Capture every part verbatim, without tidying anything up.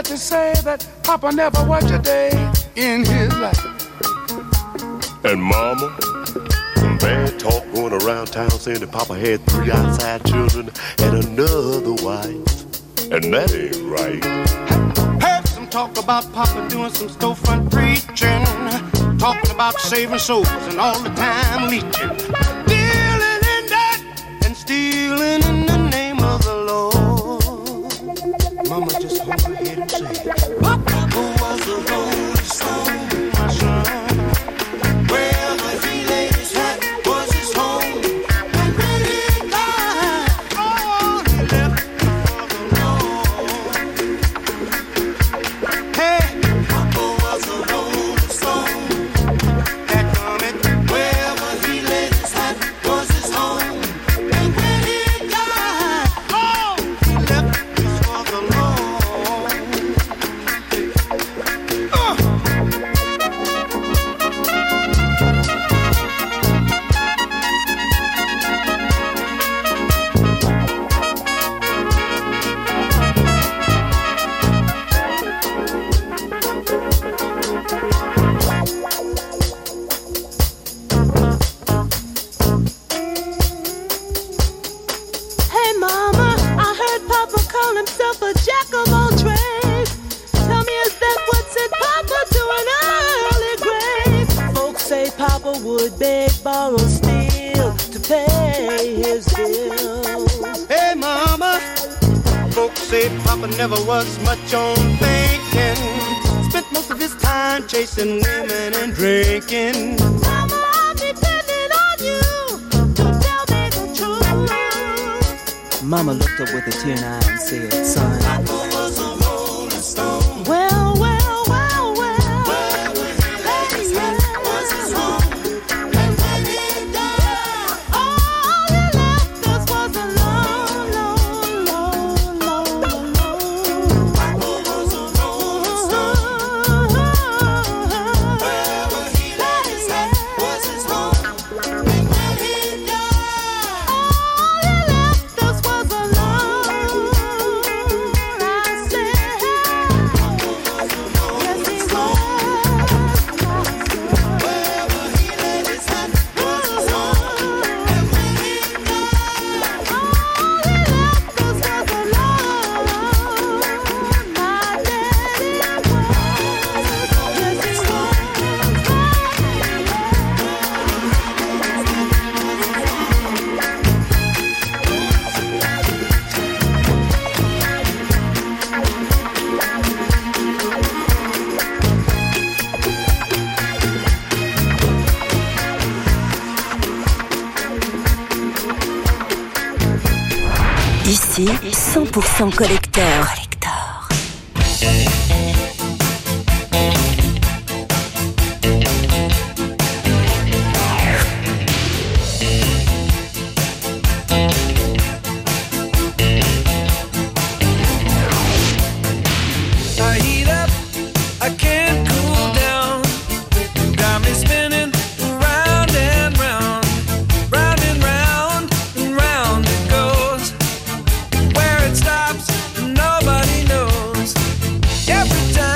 what to say that Papa never worked a day in his life. And Mama, some bad talk going around town saying that Papa had three outside children and another wife. And that ain't right. Heard some talk about Papa doing some storefront preaching, talking about saving souls and all the time leeching, dealing in that and stealing in the name of the Lord. Mama just hold her head and say, Papa was a rolling stone, my son. Wherever he laid his hat was his home. And when he died, all he left was the Lord. Hey, Papa was a rolling stone. That comment, wherever he laid his hat was his home. And when he died, all he left was for the Lord. Uh. Hey mama, I heard Papa call himself a jack of all trades. Tell me, is that what sent Papa to an early grave? Folks say Papa would beg, borrow, steal to pay his bills. Hey mama, folks say Papa never was much on thinking. Spent most of his time chasing women and drinking. Mama, I'm depending on you to tell me the truth. Mama looked up with a tear in her eye and said, son, Papa was a rolling stone. Well, well, well, well. Wherever he laid his hat was his home. And when he died, All he left us was a long, long, long, long, long. Papa was a rolling stone. Wherever he laid his hat was his home. And when he died, All he left us was a long, I said, Papa was a yes rolling he stone. was. Wherever he laid his hat was his home. And when he died, All he left us was a long, my daddy was. Yes he was. Ici, cent pour cent collecteur. I heat up, I can't cool down. Got me spinning round and round, round and round and round it goes. Where it stops, nobody knows. Every time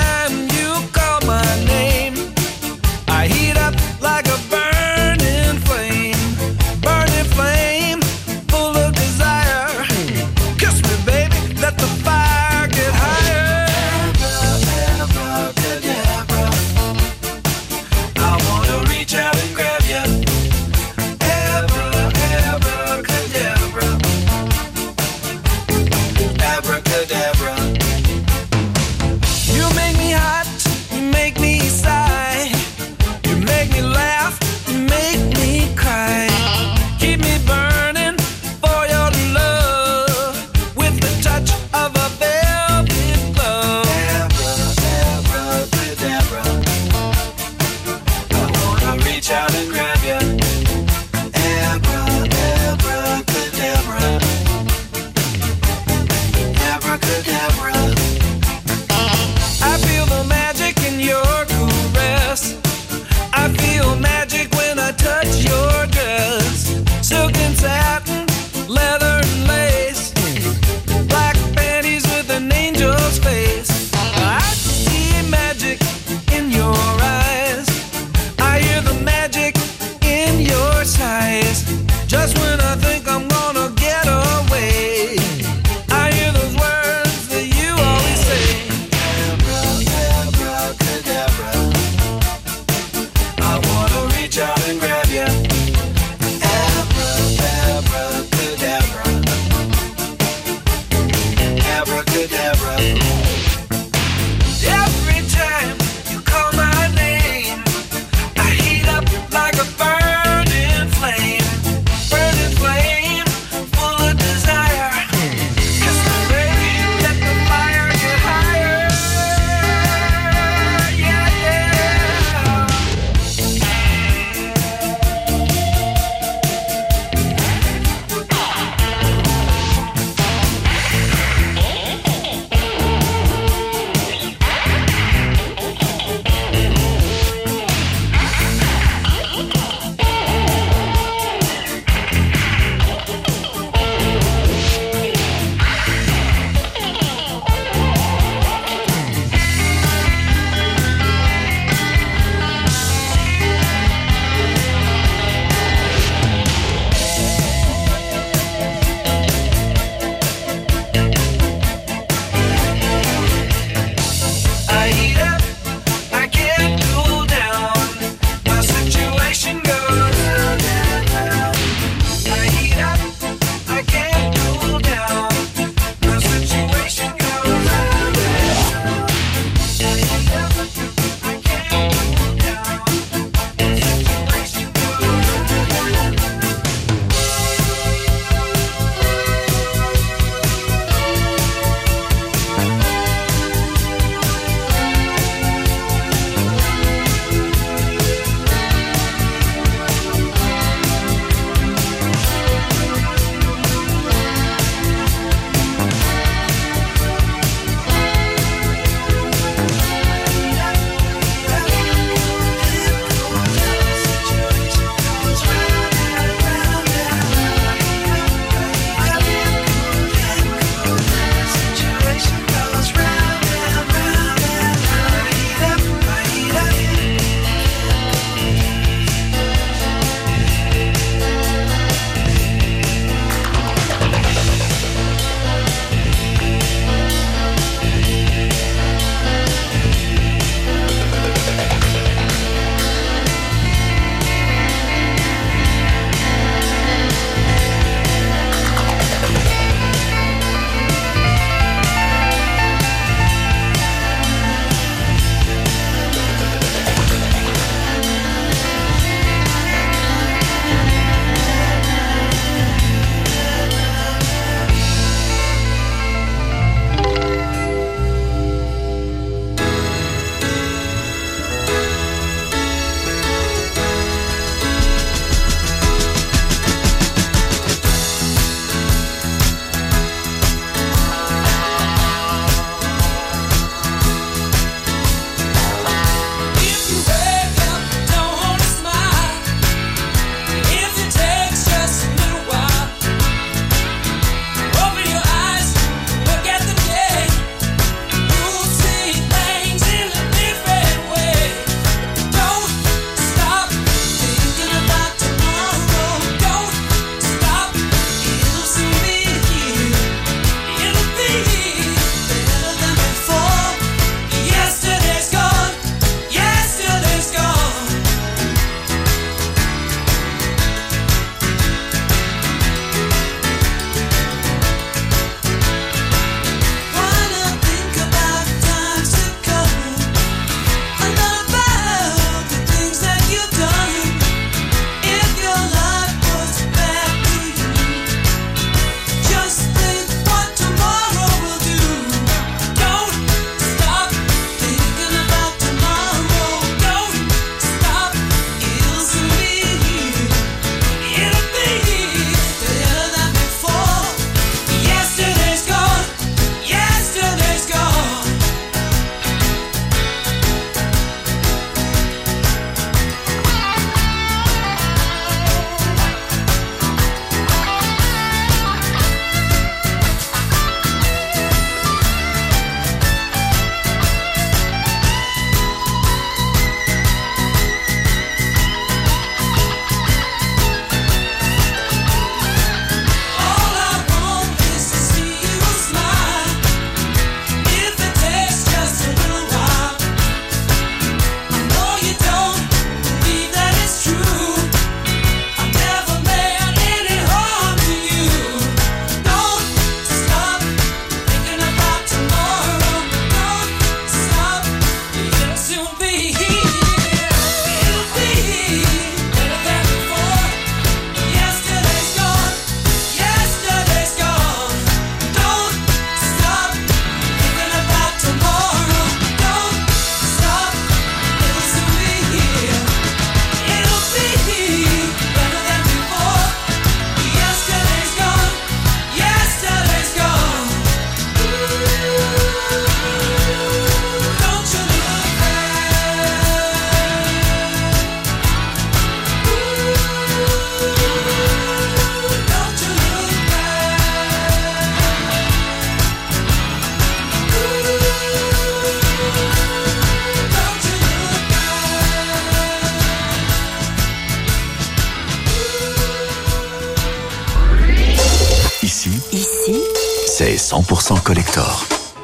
ici, Ici, c'est cent pour cent collector.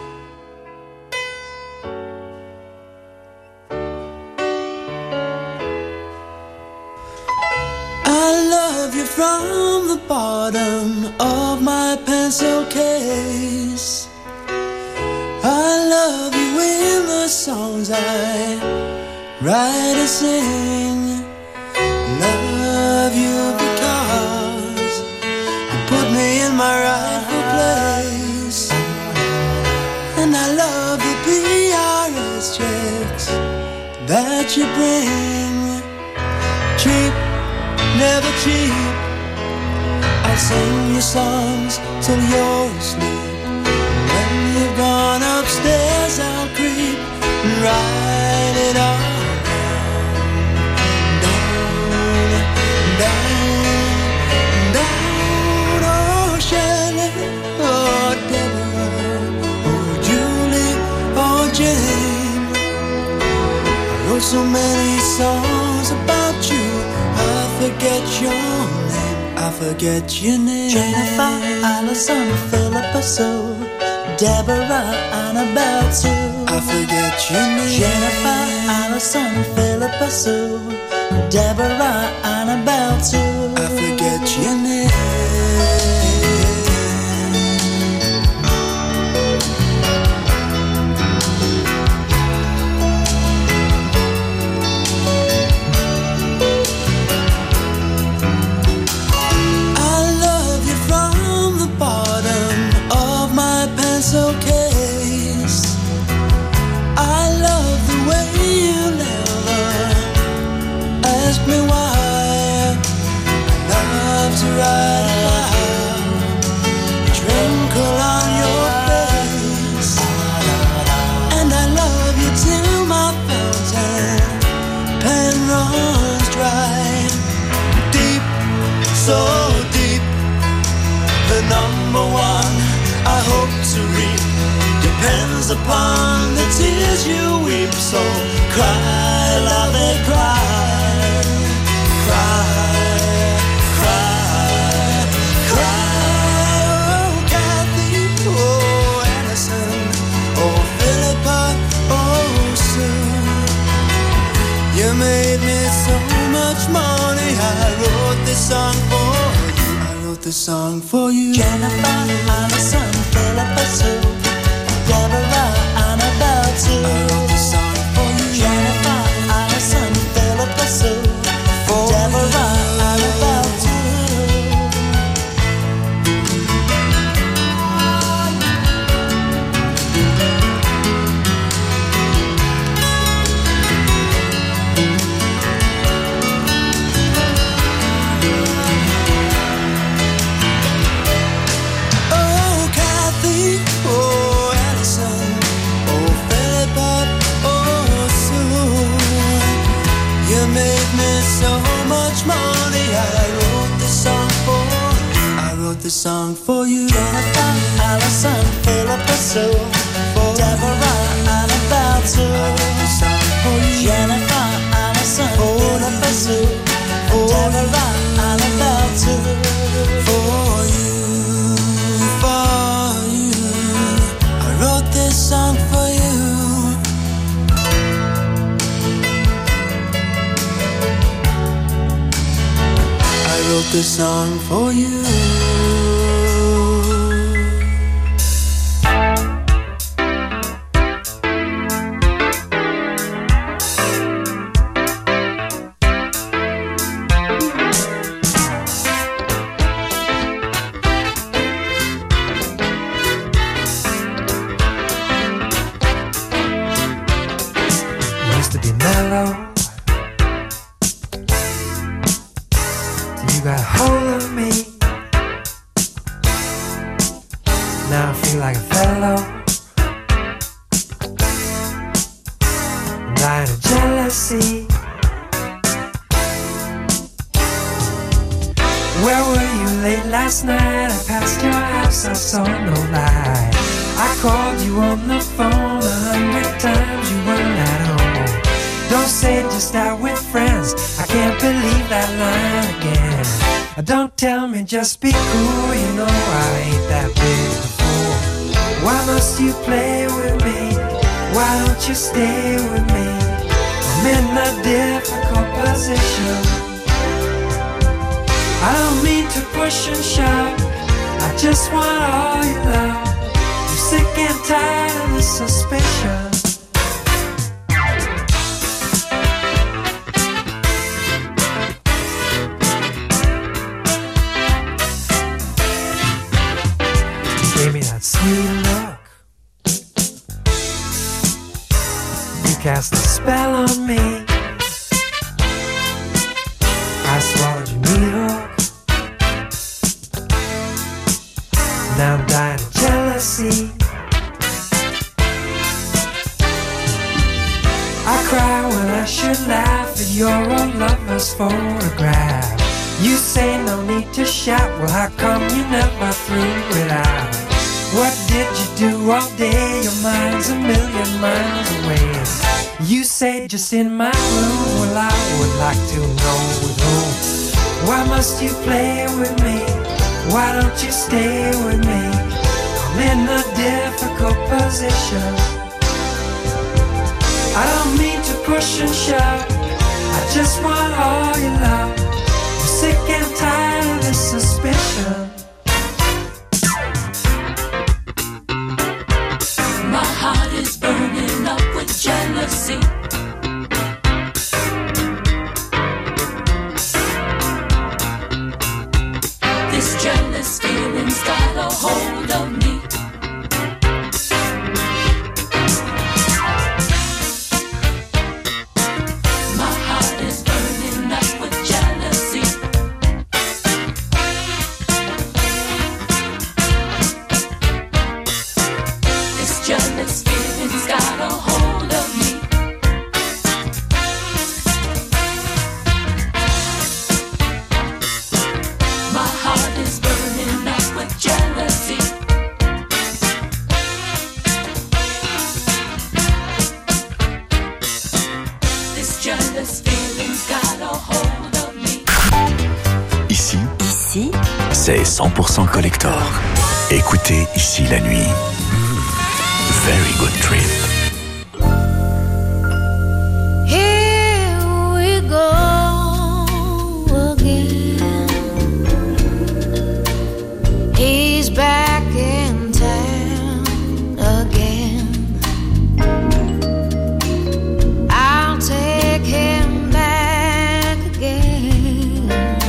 I love you from the bottom of my pencil case. I love you in the songs I write and sing. Love you because you put me in my rightful place. And I love the P R S checks that you bring. Cheap, never cheap. I'll sing your songs till you're asleep. When you've gone upstairs, I'll creep and write it all down, down, down. Oh, Shelley, oh, Deborah, oh, Julie, oh, Jane. I wrote so many songs about you, I forget your name, I forget your name. Jennifer, Allison, Philippa Sue, Deborah, Annabelle Sue. I forget your name. Jennifer, Allison, Philippa Sue, Deborah, Annabelle Sue. I forget your name. So deep, the number one I hope to reap depends upon the tears you weep. So cry, love it, cry, cry, cry, cry. Oh, Kathy, oh, Allison, oh, Philippa, oh, Sue. You made me so much money. I wrote this song for you. I wrote this song for you. Jennifer, Allison, Philippa Sue, Deborah, Annabelle Sue. I wrote this song for you. Jennifer, Allison, Philippa Sue, for Deborah, you. Annabelle Sue. This song for you. Jennifer, Allison, Philippa Sue, for Deborah, Annabelle Sue. This song for you. Jennifer, Allison, Philippa Sue, for Deborah, Annabelle Sue. For you, for you, I wrote this song for you. I wrote this song for you. Don't tell me, just be cool. You know I ain't that big a fool. Why must you play with me? Why don't you stay with me? I'm in a difficult position. I don't mean to push and shove, I just want all your love. I'm sick and tired of this suspicion. Gave me that sweet look. You cast a spell on me. I swallowed your needle. Now I'm dying of jealousy. I cry when I should laugh at your old lover's photograph. You say no need to shout, well how come you never threw it out? What did you do all day? Your mind's a million miles away. You say just in my room, well I would like to know with whom. Why must you play with me? Why don't you stay with me? I'm in a difficult position. I don't mean to push and shove, I just want all your love. I'm sick and tired of this suspicion. My heart is burning up with jealousy. This jealous feeling's got a hold of me. My heart is burning up with jealousy. This jealous feeling's got a hold of me. My heart is burning up with jealousy. This jealous feeling's got a hold of me. Ici, Ici, c'est cent pour cent collector. Écoutez ici la nuit. Very good trip. Here we go again. He's back in town again. I'll take him back again.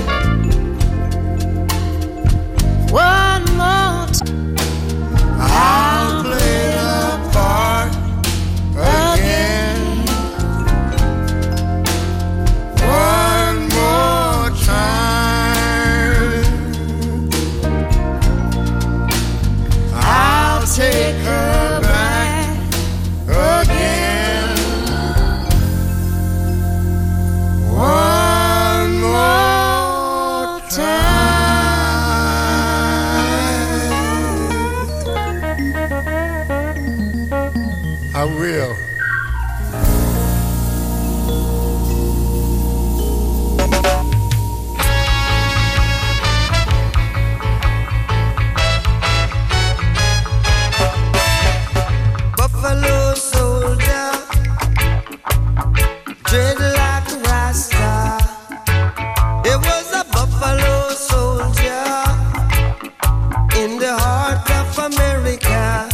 One more time. I'll play the part again. One more time. I'll take her back again. One more time. I will. Buffalo soldier, dread like a rasta. There was a buffalo soldier in the heart of America,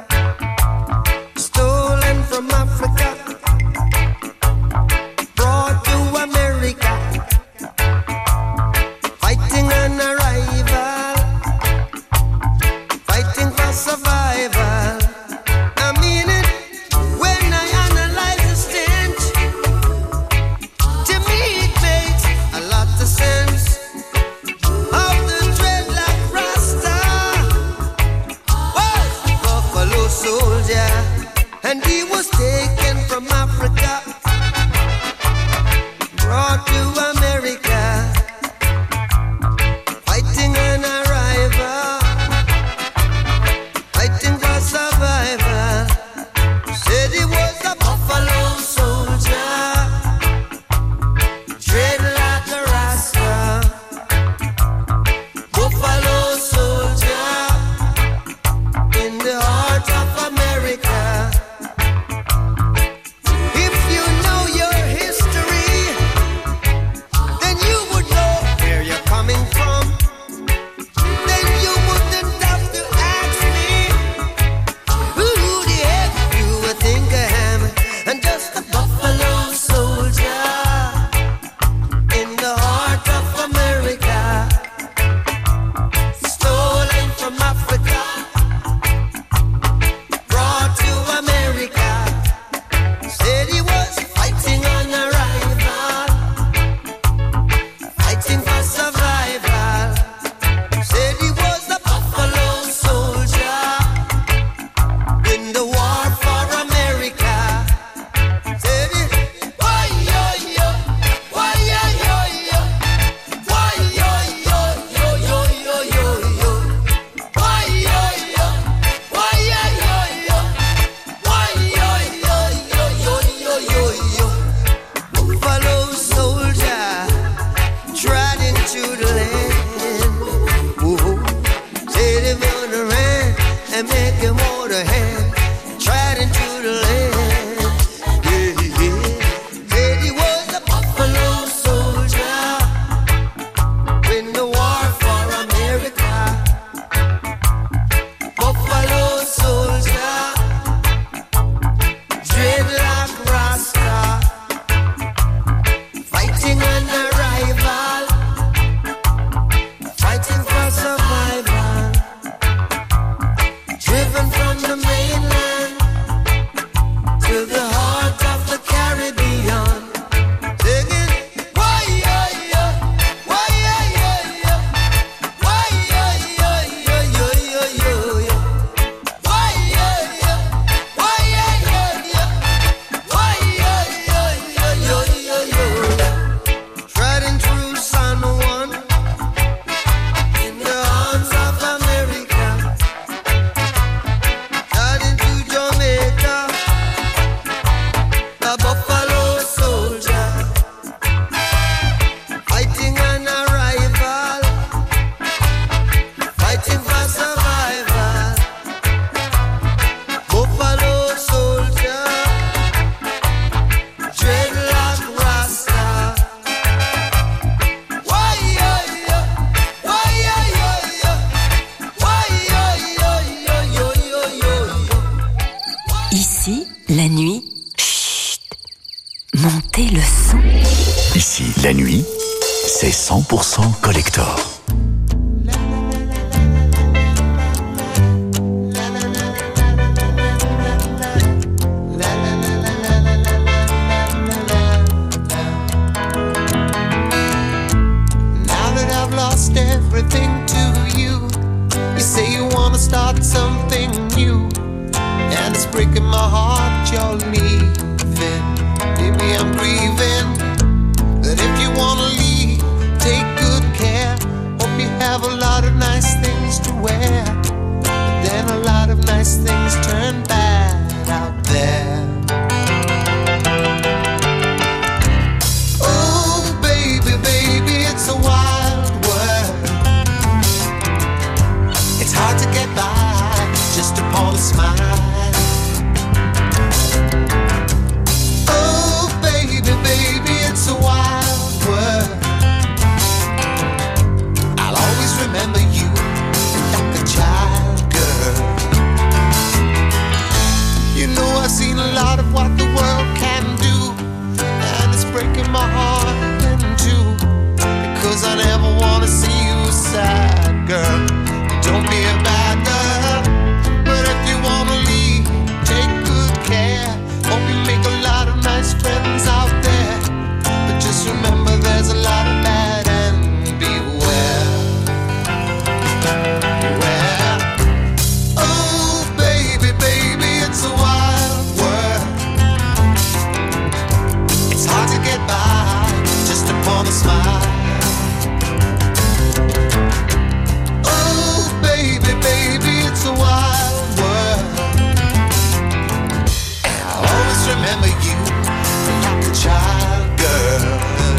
stolen from Africa, brought to America, fighting an arrival, fighting for survival. I mean it when I analyze the stench. To me it makes a lot of sense. Of the dreadlock rasta was a buffalo soldier, and he was taken from Africa, brought to America, fighting an arrival, fighting for survival. Said he was a buffalo soldier, dread like a rasta. La nuit, chut, montez le son. Ici, la nuit, c'est cent pour cent collector. Everything to you. You say you wanna start something new, and it's breaking my heart you're leaving. Maybe I'm grieving, but if you wanna leave, take good care. Hope you have a lot of nice things to wear, but then a lot of nice things turn bad out there. Oh baby, baby, it's a wild world. It's hard to get by just upon a smile. Oh baby, baby, it's a wild world. I'll always remember you like a child, girl. You know I've seen a lot of what the world can do, and it's breaking my heart in two, because I never wanna see you sad, girl. Don't be a bad girl, but if you wanna leave, take good care. Hope you make a lot of nice friends out there, but just remember there's a lot of bad and beware. Beware. Oh baby, baby, it's a wild world. It's hard to get by just upon a smile. Baby, baby, it's a wild world. And I'll always remember you like a child, girl.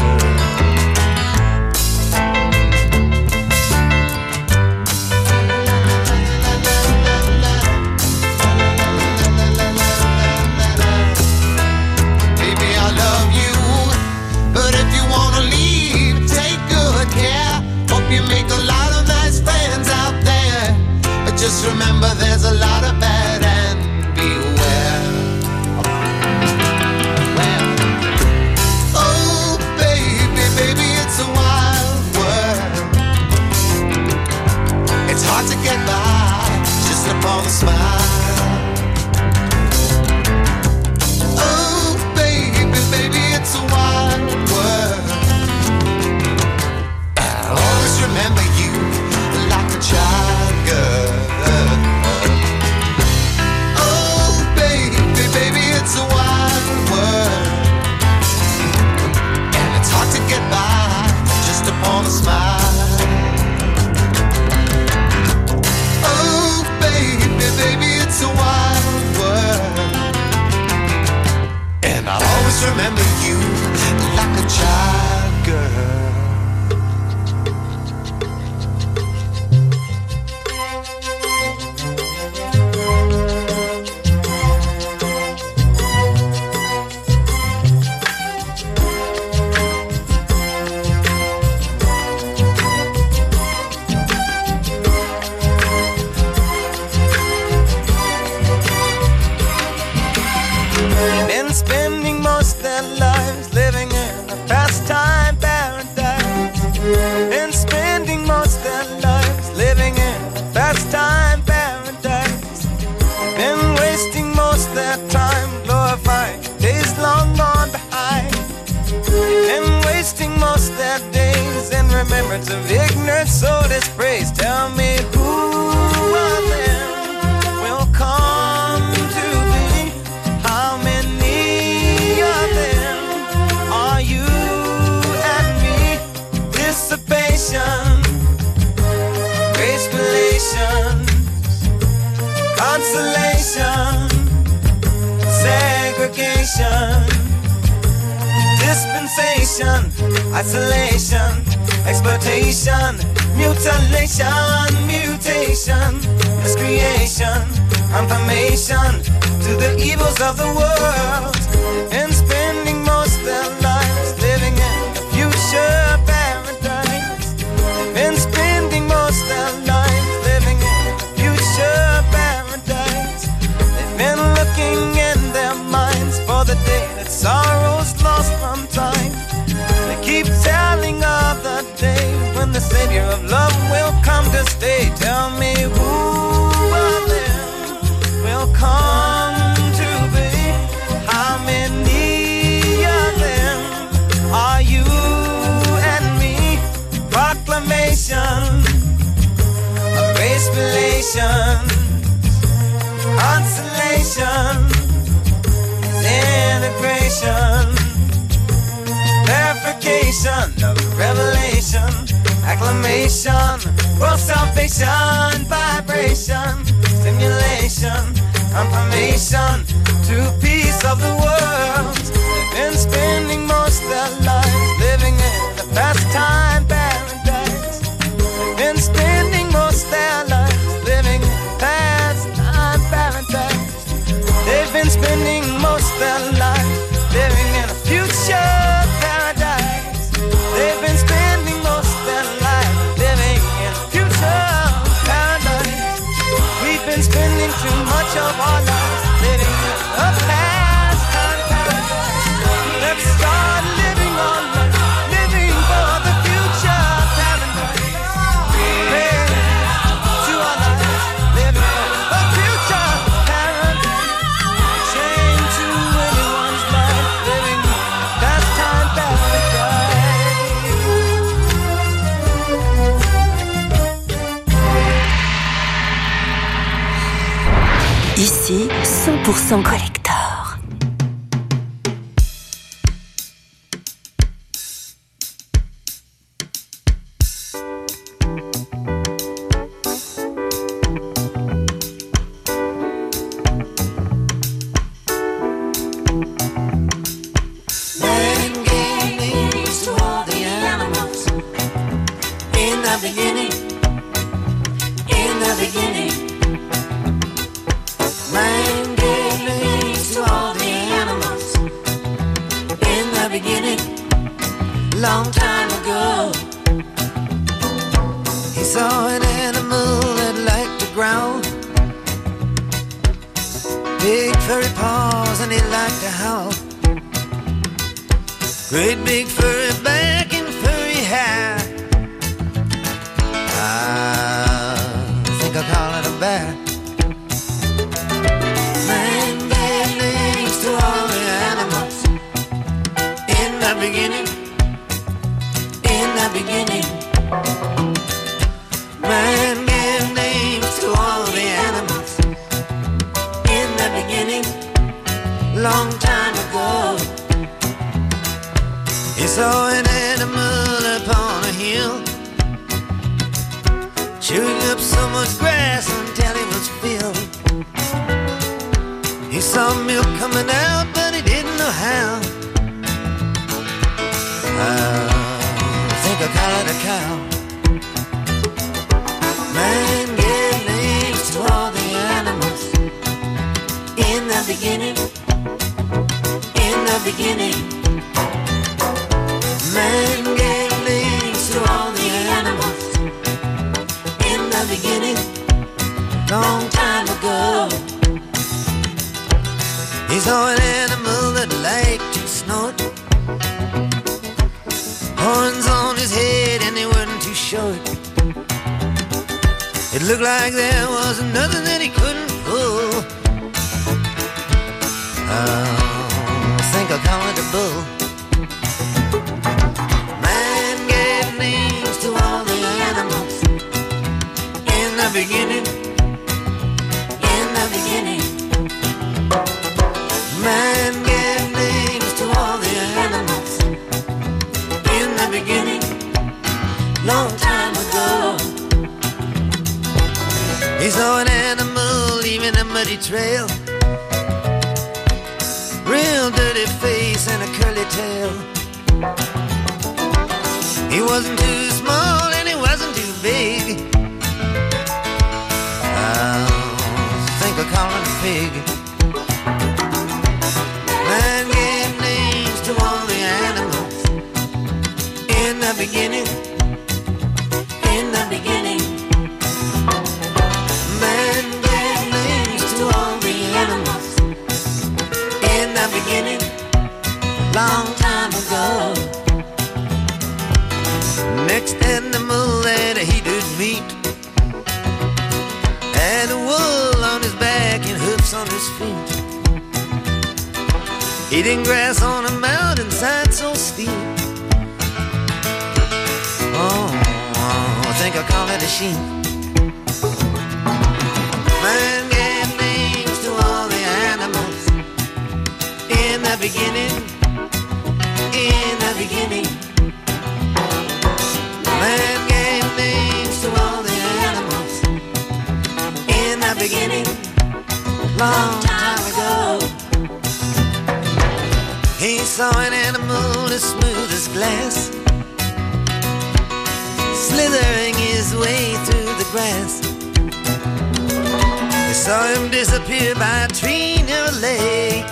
Baby, I love you, but if you wanna leave, take good care. Hope you make a lot of nice friends out there, but just remember there's a lot of bad and beware. Well, oh baby, baby, it's a wild world. It's hard to get by just upon a smile. Oh baby, baby, it's a wild world. I'll always remember you like a child, girl. Oh baby, baby, it's a wild world, and it's hard to get by just upon a smile. Oh baby, baby, it's a wild world, and I'll always remember you like a child, girl. Been spending most their lives living in a pastime paradise. Been spending most their lives living in a pastime paradise. Been wasting most their time glorifying days long gone behind. Been wasting most their days in remembrance of ignorance, so dispraise. Tell me who of them will come to thee? How many of them are you and me? Dissipation, grace relations, consolation, segregation, dispensation, isolation, exploitation, mutilation, mutation, miscreation, confirmation to the evils of the world, and spending most their lives living in a future paradise. Been spending most their lives living in a future paradise. They've been looking in their the day that sorrow's lost from time. They keep telling of the day when the Savior of love will come to stay. Tell me who of them will come to be? How many of them are you and me? Proclamation of grace relation, consolation, integration, verification of revelation, acclamation, world salvation, vibration, stimulation, confirmation to peace of the world. They've been spending most of their lives living in the pastime paradise. They've been spending most of their lives living in pastime paradise. They've been spending most of their lives living in a future paradise. They've been spending most of their life living in a future paradise. We've been spending too much of our lives living in a pastime paradise. Let's start living on life, living for the future paradise. Pray to our lives, living for the future paradise. Chain to anyone's life, living pastime paradise. Ici, cent pour cent collector. Man gave names to all the animals. In the beginning, in the beginning. Man gave names to all the animals. In the beginning, long time ago. He saw an animal that liked to growl, big furry paws, and he liked to howl. Great big furry back and furry hair. I think I'll call it a bear. Man gave names to all the animals. In the beginning, in the beginning. Man gave names to all the animals. In the beginning, long time ago. He saw an animal upon a hill, chewing up so much grass until it was filled. He saw milk coming out, but he didn't know how. I think I'll call it a cow. Man gave names to all the animals. In the beginning, in the beginning. Man gave names to all the animals. In the beginning, long time ago. He saw an animal that liked to snort, horns on his head and they weren't too short. It looked like there was nothing that he couldn't pull. Oh, I think I'll call it a bull. Man gave names to all the animals. In the beginning, in the beginning. Man gave names to all the animals. In the beginning, long time ago. He saw an animal leaving a muddy trail, real dirty face and a curly tail. He wasn't too small and he wasn't too big. I think I'll call him a pig. Man gave names to all the animals. In the beginning, in the beginning. Man gave names to all the animals. In the beginning, on his feet, eating grass on a mountainside so steep. Oh, I think I'll call it a sheep. Man gave names to all the animals in the beginning, in the beginning. Man gave names to all the animals in the beginning, long time ago. He saw an animal as smooth as glass, slithering his way through the grass. He saw him disappear by a tree near a lake.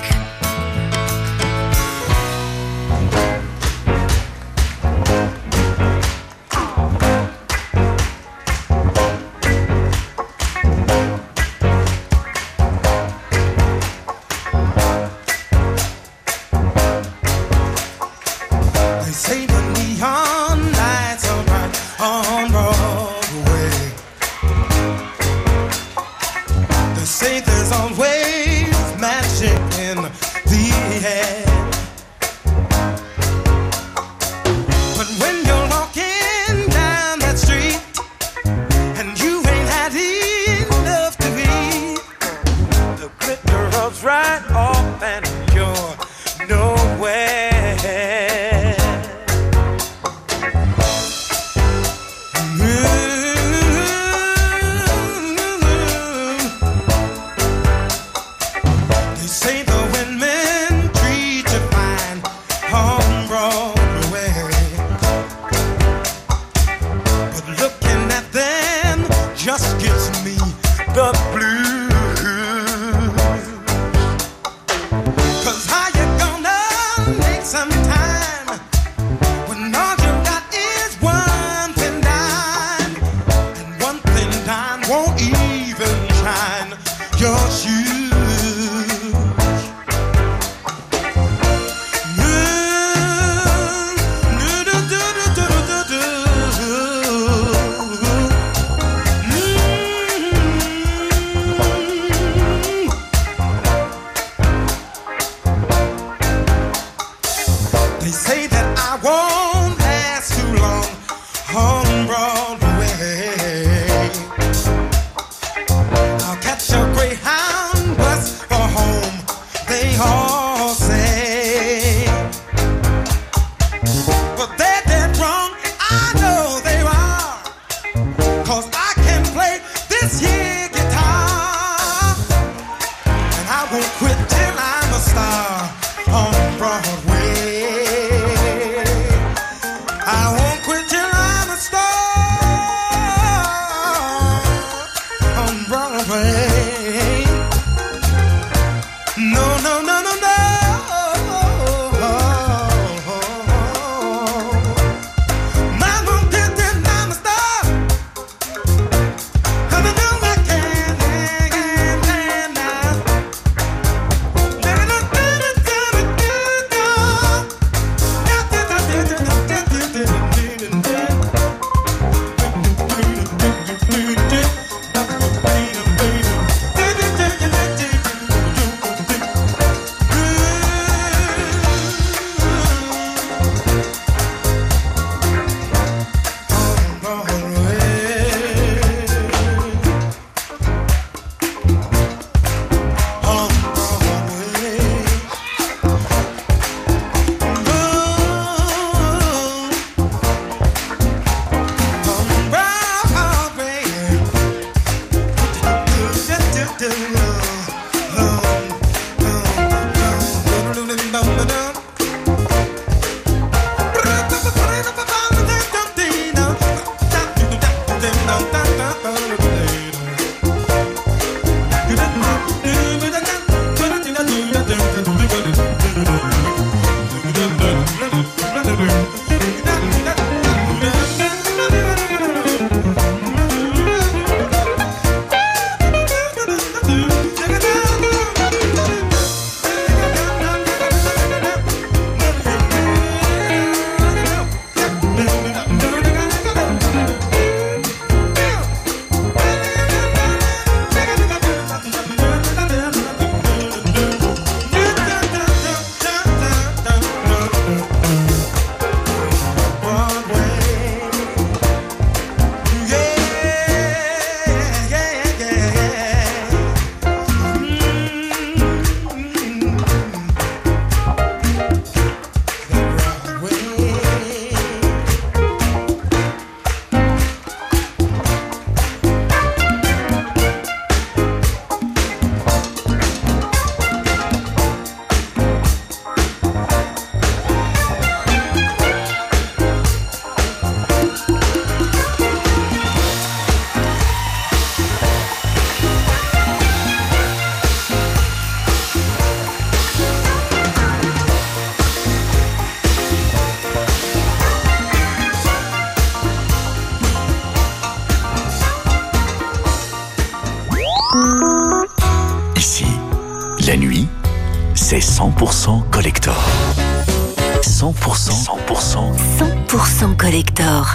Ici, la nuit, c'est cent pour cent collector. cent pour cent, cent pour cent, cent pour cent collector.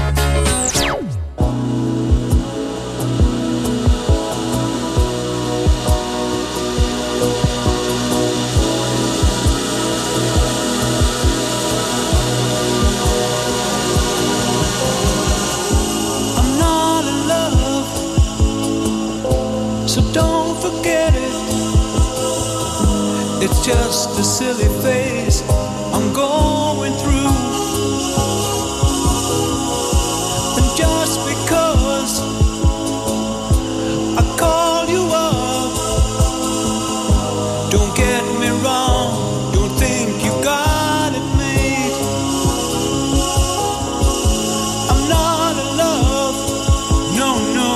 It's just a silly phase I'm going through. And just because I call you up, don't get me wrong, don't think you got it made. I'm not in love, no, no.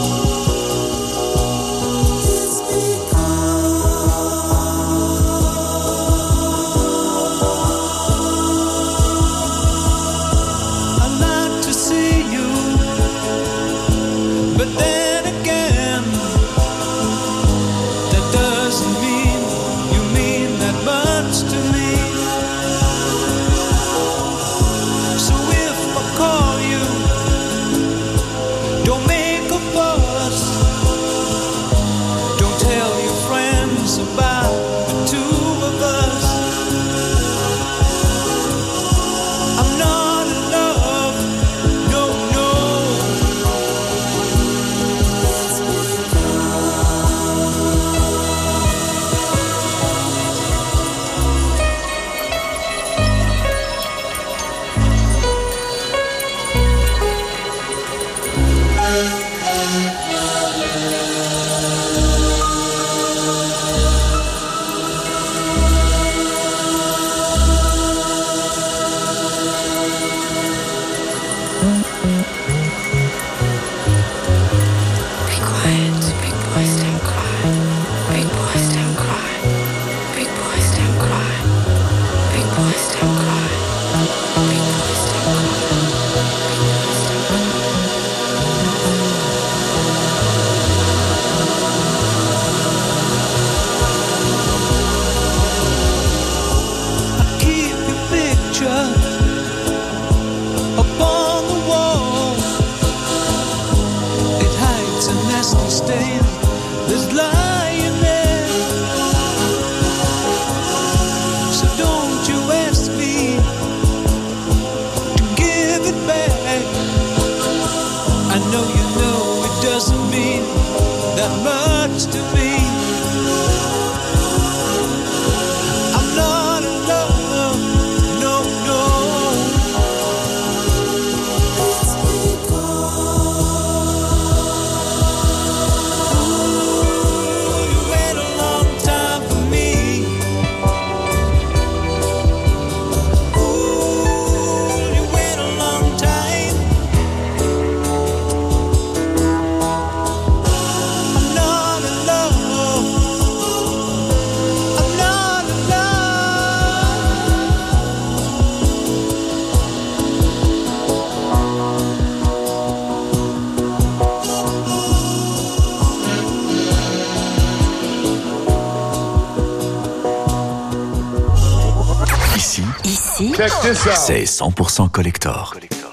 C'est cent pour cent collector.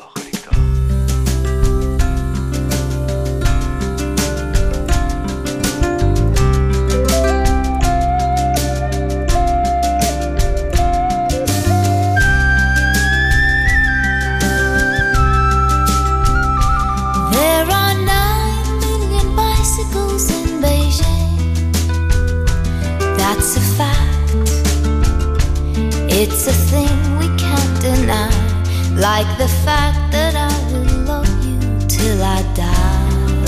There are nine million bicycles in Beijing. That's a fact. It's a thing deny, like the fact that I will love you till I die.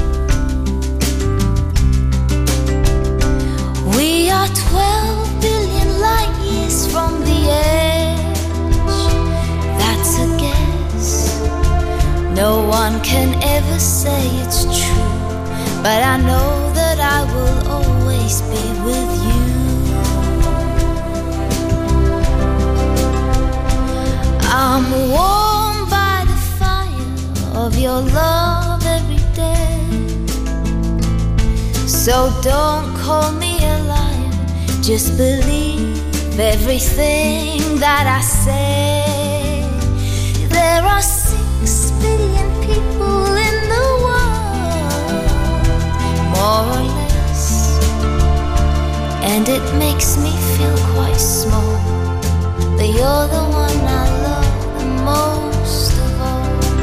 We are twelve billion light years from the edge. That's a guess. No one can ever say it's true, but I know that I will always be with you. I'm warmed by the fire of your love every day. So don't call me a liar, just believe everything that I say. There are six billion people in the world, more or less, and it makes me feel quite small, but you're the one I love the most of all.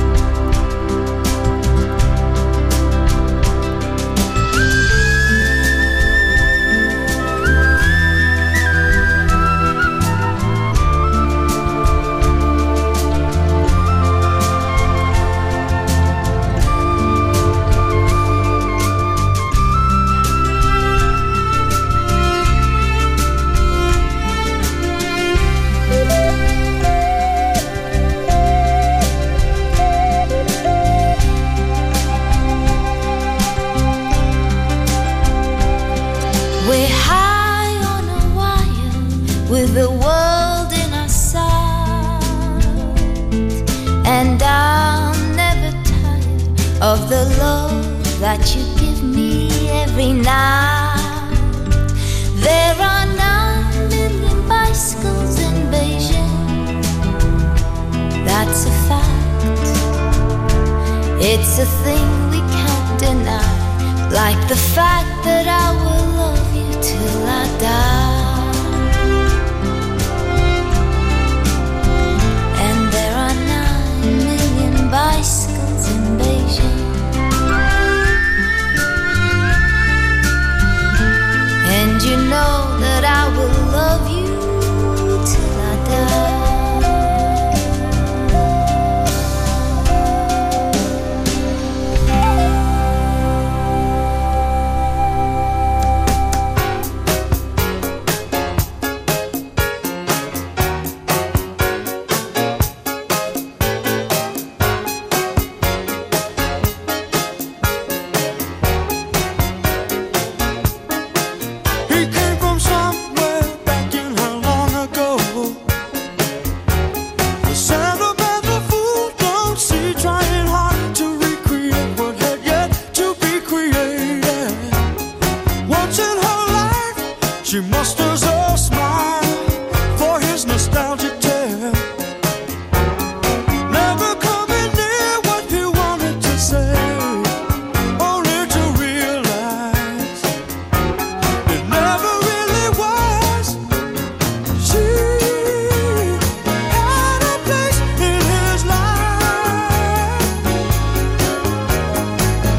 With the world in our sight, and I'm never tired of the love that you give me every night. There are nine million bicycles in Beijing, that's a fact. It's a thing we can't deny, like the fact that I will love you till I die. Bicycles in Beijing, and you know that I will love you till I die.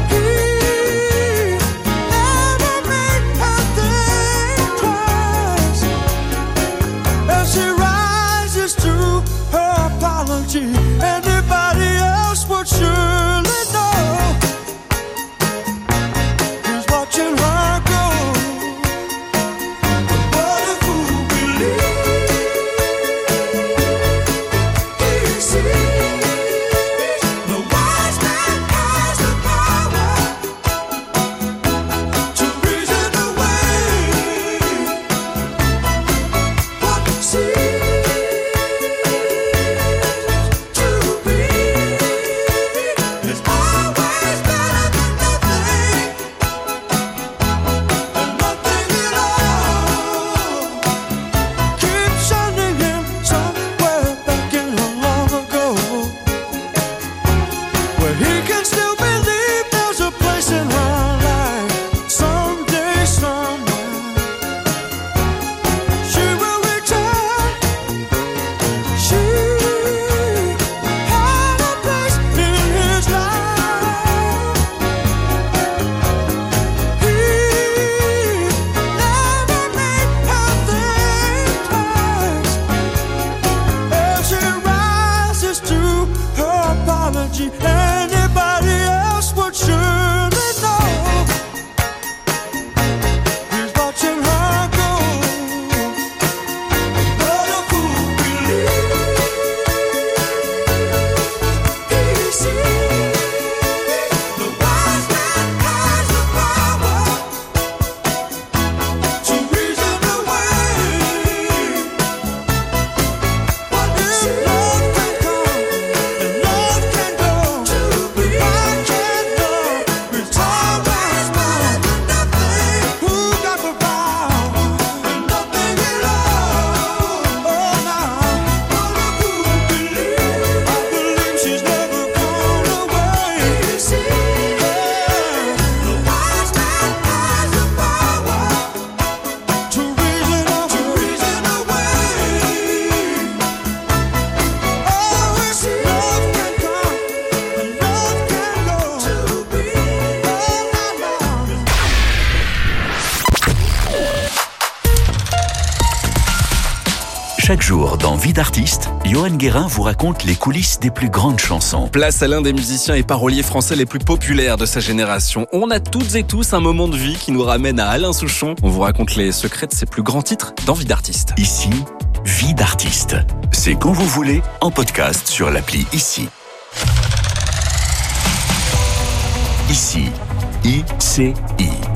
Twice Chaque jour, dans Vie d'artiste, Johan Guérin vous raconte les coulisses des plus grandes chansons. Place à l'un des musiciens et paroliers français les plus populaires de sa génération. On a toutes et tous un moment de vie qui nous ramène à Alain Souchon. On vous raconte les secrets de ses plus grands titres dans Vie d'artiste. Ici, Vie d'artiste. C'est quand vous voulez, en podcast sur l'appli Ici. Ici, I C I.